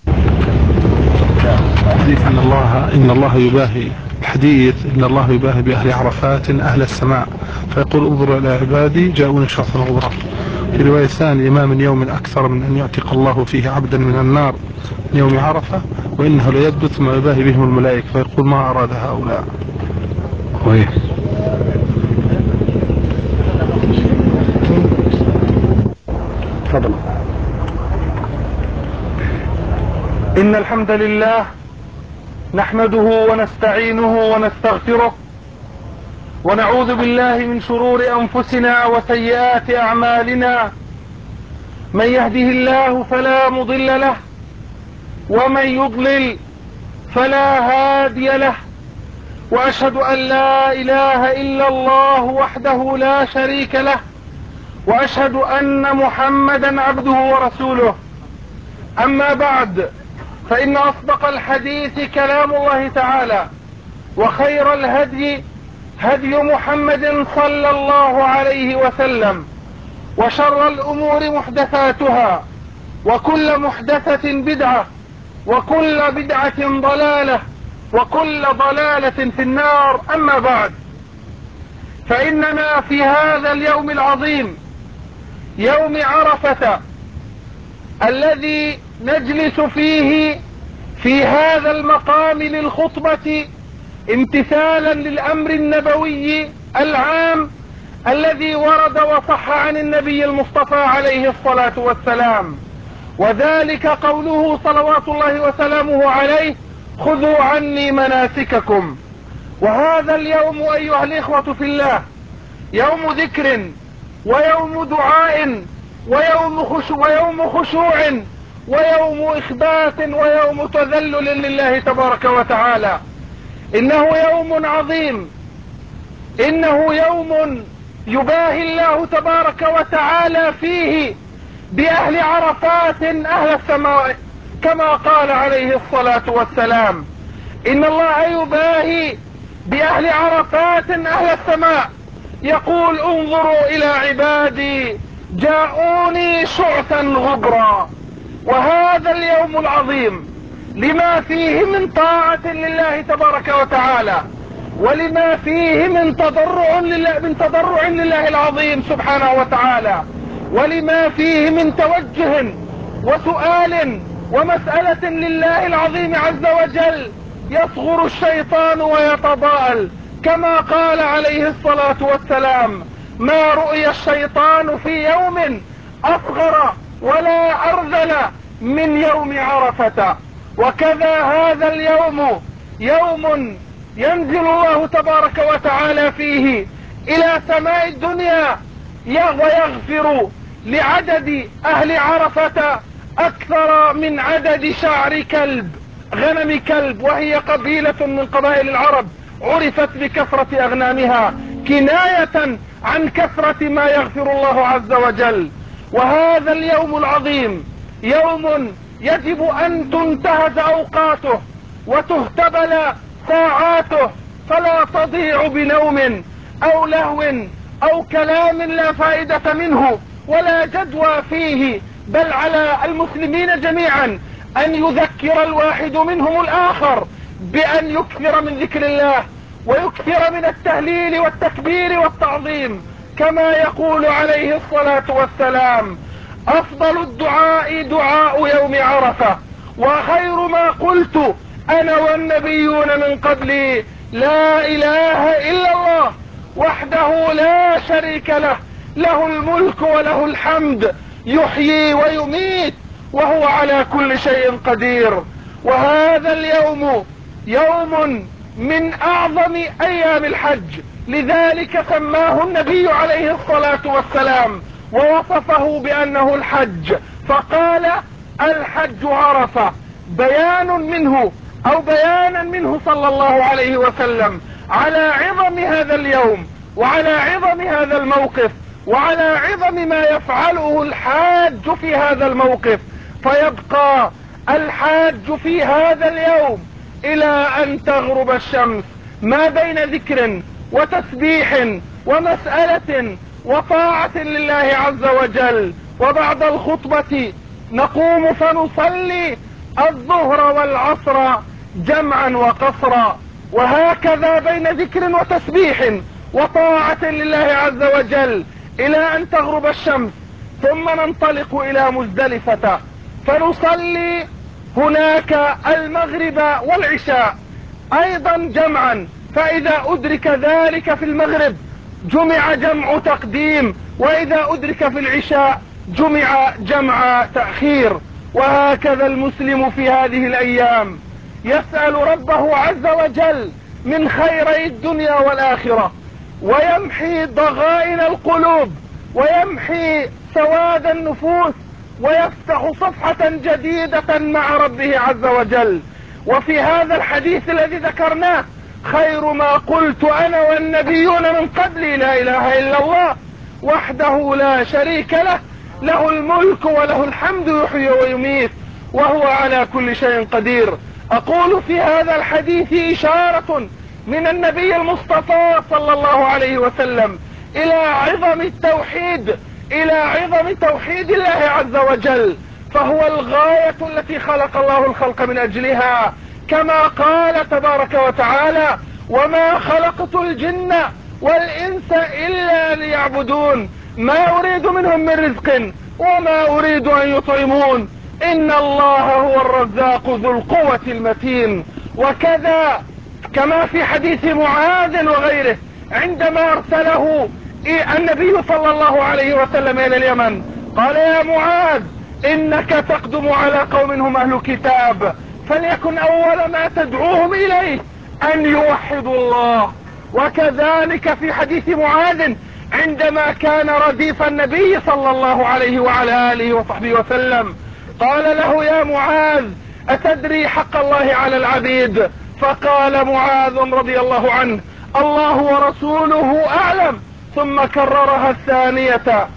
حديث إن الله يباهي الحديث إن الله يباهي بأهل عرفات أهل السماء، فيقول انظروا إلى عبادي جاءوني شخصا غبرا. في رواية ثانية ما من يوم أكثر من أن يعتق الله فيه عبدا من النار من يوم عرفة، وإنه ليبدو ثم يباهي بهم الملائكة فيقول ما أراد هؤلاء. كويس. تفضل. إن الحمد لله نحمده ونستعينه ونستغفره ونعوذ بالله من شرور أنفسنا وسيئات أعمالنا، من يهده الله فلا مضل له ومن يضلل فلا هادي له، وأشهد أن لا إله إلا الله وحده لا شريك له، وأشهد أن محمدا عبده ورسوله. أما بعد، فإن أصدق الحديث كلام الله تعالى، وخير الهدي هدي محمد صلى الله عليه وسلم، وشر الأمور محدثاتها، وكل محدثة بدعة، وكل بدعة ضلالة، وكل ضلالة في النار. أما بعد، فإننا في هذا اليوم العظيم يوم عرفة الذي نجلس فيه في هذا المقام للخطبة امتثالا للأمر النبوي العام الذي ورد وصح عن النبي المصطفى عليه الصلاة والسلام، وذلك قوله صلوات الله وسلامه عليه: خذوا عني مناسككم. وهذا اليوم أيها الإخوة في الله يوم ذكر ويوم دعاء ويوم خشوع ويوم إخبات ويوم تذلل لله تبارك وتعالى. إنه يوم عظيم، إنه يوم يباهي الله تبارك وتعالى فيه بأهل عرفات أهل السماء، كما قال عليه الصلاة والسلام: إن الله يباهي بأهل عرفات أهل السماء، يقول: انظروا إلى عبادي جاءوني شعثا غبرا. وهذا اليوم العظيم لما فيه من طاعة لله تبارك وتعالى، ولما فيه من تضرع لله العظيم سبحانه وتعالى، ولما فيه من توجه وسؤال ومسألة لله العظيم عز وجل، يصغر الشيطان ويتضاءل، كما قال عليه الصلاة والسلام: ما رؤي الشيطان في يوم أصغر ولا أرذل من يوم عرفة. وكذا هذا اليوم يوم ينزل الله تبارك وتعالى فيه إلى سماء الدنيا ويغفر لعدد أهل عرفة أكثر من عدد شعر كلب، غنم كلب، وهي قبيلة من قبائل العرب عرفت بكثرة أغنامها كناية عن كثرة ما يغفر الله عز وجل. وهذا اليوم العظيم يوم يجب أن تنتهز أوقاته وتهتبل ساعاته، فلا تضيع بنوم أو لهو أو كلام لا فائدة منه ولا جدوى فيه، بل على المسلمين جميعا أن يذكر الواحد منهم الآخر بأن يكثر من ذكر الله ويكثر من التهليل والتكبير والتعظيم، كما يقول عليه الصلاة والسلام: أفضل الدعاء دعاء يوم عرفة، وخير ما قلت أنا والنبيون من قبلي لا إله إلا الله وحده لا شريك له، له الملك وله الحمد، يحيي ويميت وهو على كل شيء قدير. وهذا اليوم يوم من أعظم أيام الحج، لذلك سماه النبي عليه الصلاة والسلام ووصفه بأنه الحج، فقال: الحج عرفة، بيانا منه صلى الله عليه وسلم على عظم هذا اليوم وعلى عظم هذا الموقف وعلى عظم ما يفعله الحاج في هذا الموقف. فيبقى الحاج في هذا اليوم إلى أن تغرب الشمس ما بين ذكر وتسبيح ومسألة وطاعة لله عز وجل، وبعد الخطبة نقوم فنصلي الظهر والعصر جمعا وقصرا، وهكذا بين ذكر وتسبيح وطاعة لله عز وجل إلى أن تغرب الشمس، ثم ننطلق إلى مزدلفة فنصلي هناك المغرب والعشاء أيضا جمعا، فإذا أدرك ذلك في المغرب جمع جمع تقديم، وإذا أدرك في العشاء جمع جمع تأخير. وهكذا المسلم في هذه الأيام يسأل ربه عز وجل من خيري الدنيا والآخرة، ويمحي ضغائن القلوب ويمحي سواد النفوس ويفتح صفحة جديدة مع ربه عز وجل. وفي هذا الحديث الذي ذكرناه: خير ما قلت أنا والنبيون من قبلي لا إله إلا الله وحده لا شريك له، له الملك وله الحمد، يحيي ويميت وهو على كل شيء قدير. أقول في هذا الحديث إشارة من النبي المصطفى صلى الله عليه وسلم إلى عظم التوحيد، إلى عظم توحيد الله عز وجل، فهو الغاية التي خلق الله الخلق من أجلها، كما قال تبارك وتعالى: وما خلقت الجن والإنس إلا ليعبدون ما أريد منهم من رزق وما أريد أن يطعمون إن الله هو الرزاق ذو القوة المتين. وكذا كما في حديث معاذ وغيره عندما أرسله النبي صلى الله عليه وسلم إلى اليمن قال: يا معاذ إنك تقدم على قوم هم أهل كتاب، فليكن أول ما تدعوهم إليه أن يوحدوا الله. وكذلك في حديث معاذ عندما كان رديف النبي صلى الله عليه وعلى آله وصحبه وسلم قال له: يا معاذ أتدري حق الله على العبيد؟ فقال معاذ رضي الله عنه: الله ورسوله أعلم، ثم كررها الثانية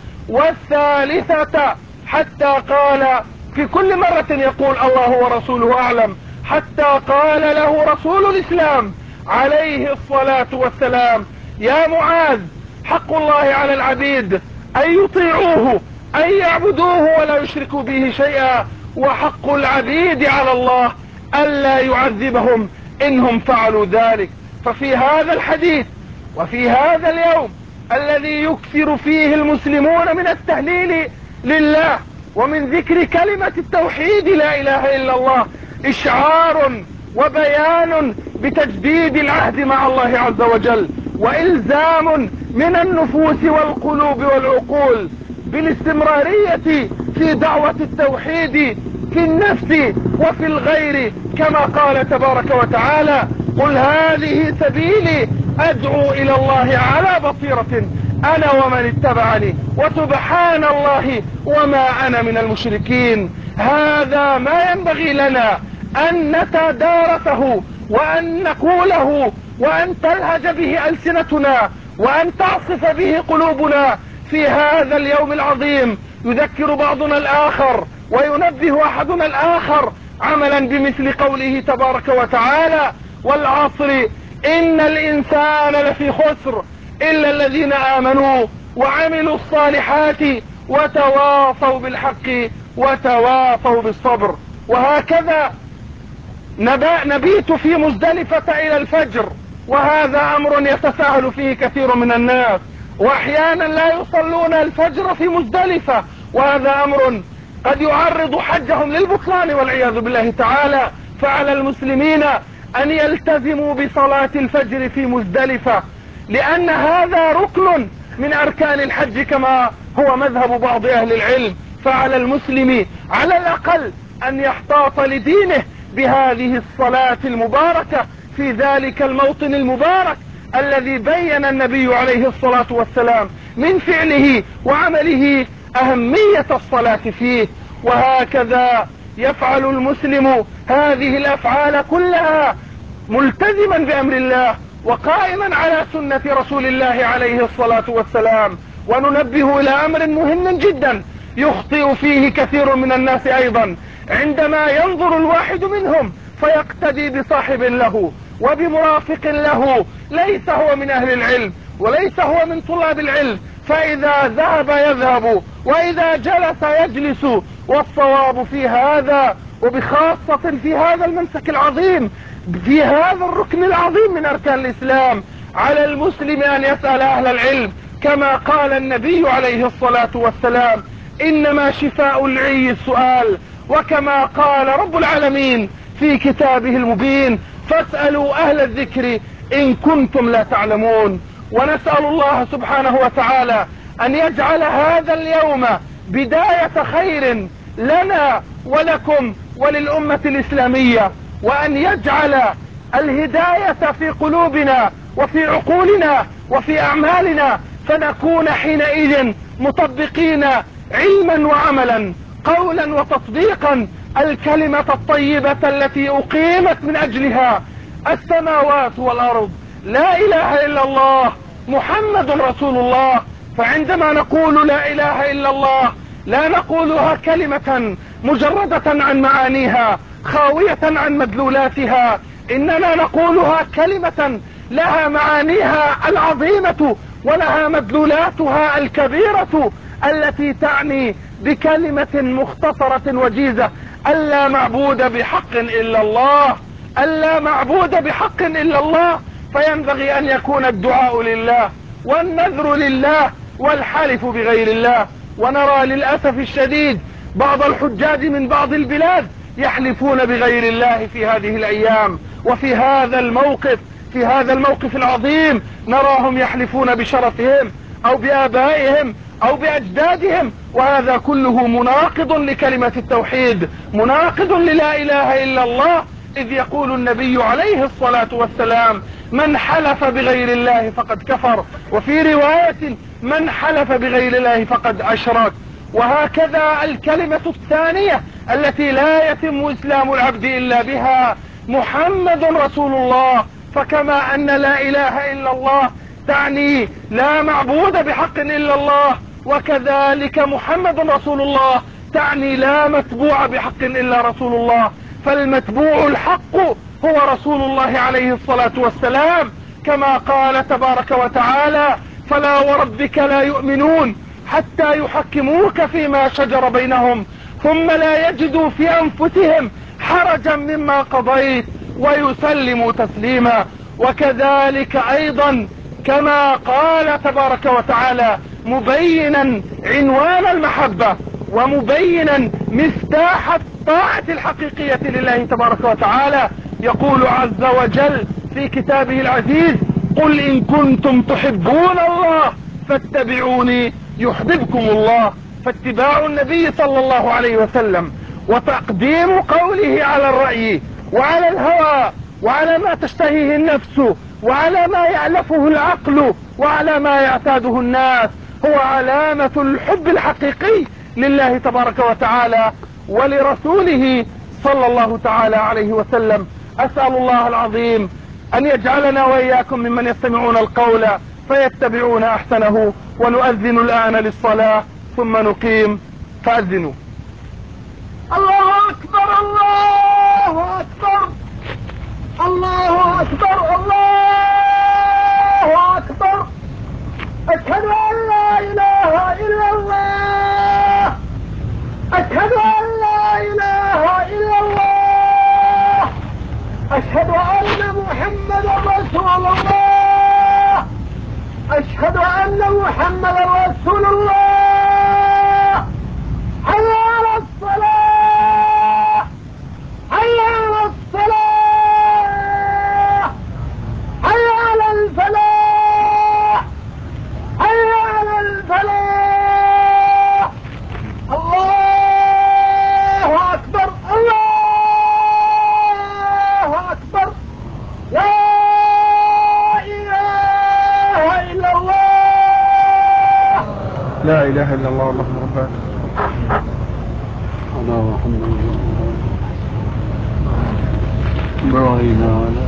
والثالثة حتى قال في كل مرة يقول الله ورسوله أعلم، حتى قال له رسول الإسلام عليه الصلاة والسلام: يا معاذ حق الله على العبيد أن يطيعوه أن يعبدوه ولا يشركوا به شيئا، وحق العبيد على الله ألا يعذبهم إنهم فعلوا ذلك. ففي هذا الحديث وفي هذا اليوم الذي يكثر فيه المسلمون من التهليل لله ومن ذكر كلمة التوحيد لا إله إلا الله إشعار وبيان بتجديد العهد مع الله عز وجل، وإلزام من النفوس والقلوب والعقول بالاستمرارية في دعوة التوحيد في النفس وفي الغير، كما قال تبارك وتعالى: قل هذه سبيلي أدعو إلى الله على بصيرة أنا ومن اتبعني وسبحان الله وما أنا من المشركين. هذا ما ينبغي لنا أن نتدارسه وأن نقوله وأن تلهج به ألسنتنا وأن تعصف به قلوبنا في هذا اليوم العظيم. يذكر بعضنا الآخر وينبه أحدنا الآخر عملا بمثل قوله تبارك وتعالى: والعصر إن الإنسان لفي خسر إلا الذين آمنوا وعملوا الصالحات وتواصوا بالحق وتواصوا بالصبر. وهكذا نبيت في مزدلفة إلى الفجر، وهذا أمر يتساهل فيه كثير من الناس، وأحيانا لا يصلون الفجر في مزدلفة، وهذا أمر قد يعرض حجهم للبطلان والعياذ بالله تعالى. فعلى المسلمين أن يلتزموا بصلاة الفجر في مزدلفة، لأن هذا ركن من أركان الحج كما هو مذهب بعض أهل العلم. فعلى المسلم على الأقل أن يحتاط لدينه بهذه الصلاة المباركة في ذلك الموطن المبارك الذي بين النبي عليه الصلاة والسلام من فعله وعمله أهمية الصلاة فيه. وهكذا يفعل المسلم هذه الأفعال كلها ملتزما بأمر الله وقائما على سنة رسول الله عليه الصلاة والسلام. وننبه إلى أمر مهم جدا يخطئ فيه كثير من الناس أيضا، عندما ينظر الواحد منهم فيقتدي بصاحب له وبمرافق له ليس هو من أهل العلم وليس هو من طلاب العلم، فإذا ذهب يذهب وإذا جلس يجلس. والصواب في هذا، وبخاصة في هذا الممسك العظيم، في هذا الركن العظيم من أركان الإسلام، على المسلم أن يسأل أهل العلم، كما قال النبي عليه الصلاة والسلام: إنما شفاء العي السؤال. وكما قال رب العالمين في كتابه المبين: فاسألوا أهل الذكر إن كنتم لا تعلمون. ونسأل الله سبحانه وتعالى أن يجعل هذا اليوم بداية خير لنا ولكم وللأمة الإسلامية، وأن يجعل الهداية في قلوبنا وفي عقولنا وفي أعمالنا، فنكون حينئذ مطبقين علما وعملا، قولا وتطبيقا، الكلمة الطيبة التي أقيمت من أجلها السماوات والأرض: لا إله إلا الله محمد رسول الله. فعندما نقول لا إله إلا الله لا نقولها كلمة مجردة عن معانيها خاوية عن مدلولاتها، إننا نقولها كلمة لها معانيها العظيمة ولها مدلولاتها الكبيرة، التي تعني بكلمة مختصرة وجيزة: ألا معبود بحق إلا الله، ألا معبود بحق إلا الله. فينبغي أن يكون الدعاء لله والنذر لله والحلف بغير الله. ونرى للأسف الشديد بعض الحجاج من بعض البلاد يحلفون بغير الله في هذه الأيام، وفي هذا الموقف العظيم نراهم يحلفون بشرفهم أو بآبائهم أو بأجدادهم، وهذا كله مناقض لكلمة التوحيد، مناقض للا إله إلا الله. إذ يقول النبي عليه الصلاة والسلام: من حلف بغير الله فقد كفر، وفي رواية: من حلف بغير الله فقد أشرك. وهكذا الكلمة الثانية التي لا يتم إسلام العبد إلا بها: محمد رسول الله. فكما أن لا إله إلا الله تعني لا معبود بحق إلا الله، وكذلك محمد رسول الله تعني لا متبوع بحق إلا رسول الله. فالمتبوع الحق هو رسول الله عليه الصلاة والسلام، كما قال تبارك وتعالى: فلا وربك لا يؤمنون حتى يحكموك فيما شجر بينهم ثم لا يجدوا في أنفسهم حرجا مما قضيت ويسلموا تسليما. وكذلك أيضا كما قال تبارك وتعالى مبينا عنوان المحبة ومبينا مفتاح الطاعة الحقيقية لله تبارك وتعالى، يقول عز وجل في كتابه العزيز: قل إن كنتم تحبون الله فاتبعوني يحببكم الله. فاتباع النبي صلى الله عليه وسلم وتقديم قوله على الرأي وعلى الهوى وعلى ما تشتهيه النفس وعلى ما يألفه العقل وعلى ما يعتاده الناس هو علامة الحب الحقيقي لله تبارك وتعالى ولرسوله صلى الله تعالى عليه وسلم. أسأل الله العظيم أن يجعلنا وإياكم ممن يستمعون القول فيتبعون أحسنه. ونؤذن الآن للصلاة ثم نقيم فأذنوا. الله أكبر الله أكبر الله أكبر الله أكبر. أشهد أن لا إله إلا الله أشهد أن لا إله إلا الله أشهد أن محمدا رسول الله أشهد أن محمدا رسول الله. حي على الصلاة حي على الصلاة حي على الفلاح حي على الفلاح. الله أكبر الله أكبر. لا إله إلا الله لا إله إلا الله اللهم ربنا الله محمد إبراهيم وعلى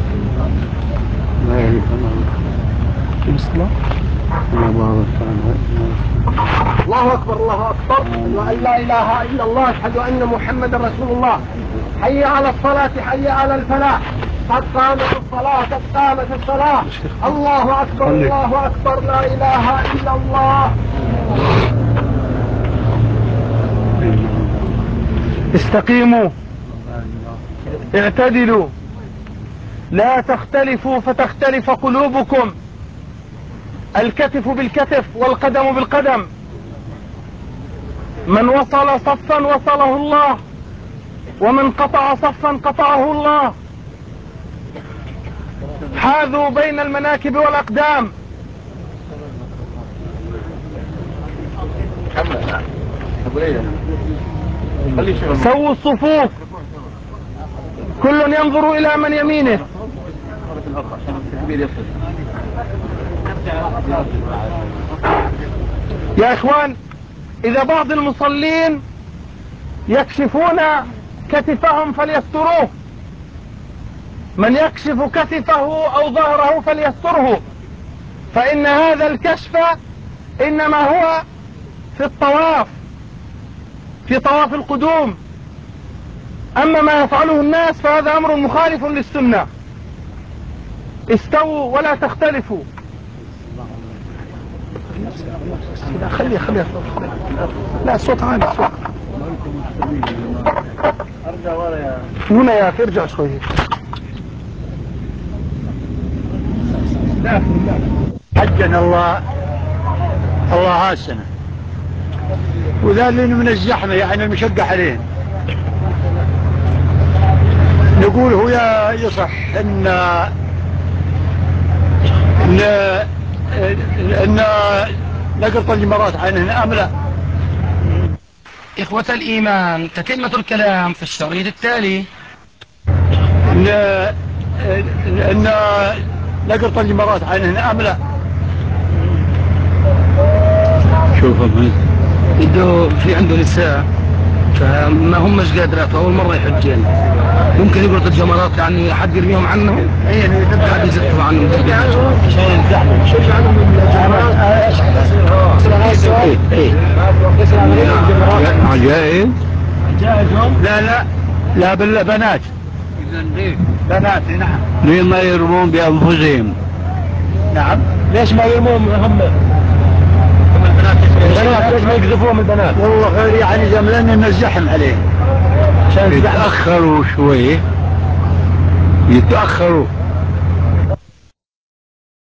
ذلك الله الله أكبر الله أكبر. وأن لا إله إلا الله أشهد أن محمدا رسول الله. حي على الصلاة حي على الفلاح. قد قامت الصلاة قد قامت الصلاة. الله أكبر الله أكبر. لا إله إلا الله. استقيموا اعتدلوا لا تختلفوا فتختلف قلوبكم. الكتف بالكتف والقدم بالقدم. من وصل صفا وصله الله ومن قطع صفا قطعه الله. حاذوا بين المناكب والأقدام. سووا الصفوف كل ينظر إلى من يمينه. يا إخوان إذا بعض المصلين يكشفون كتفهم فليستروه. من يكشف كتفه أو ظهره فليستره فإن هذا الكشف إنما هو في الطواف في طواف القدوم. أما ما يفعله الناس فهذا أمر مخالف للسنة. استووا ولا تختلفوا. خلي لا الصوت عالي الصوت. هنا يا أخي ارجع شوي. حجنا الله هالسنة وذا اللي من الزحمة يعني المشقة عليهم. نقول هو يصح ان نقرط الجمرات عنهن ام لا؟ إخوة الإيمان تتمة الكلام في الشريط التالي. ان نقرط الجمرات عنهن ام لا؟ شوف بده في عنده نساء فما همش قادرة فأول مرة يحجين ممكن يقرط الجمرات يعني حد يرميهم عنهم حد يزقهم عنهم عشان يزحموا شوف عنهم الجمرات جائز لا بالبنات بنات نعم ليه ما يرمون بأنفسهم؟ نعم ليش ما يرمون هم البنات ليش ما يقذفوهم البنات؟ والله خير يعني زملنا نزحم عليه عشان يتأخروا شوي يتأخروا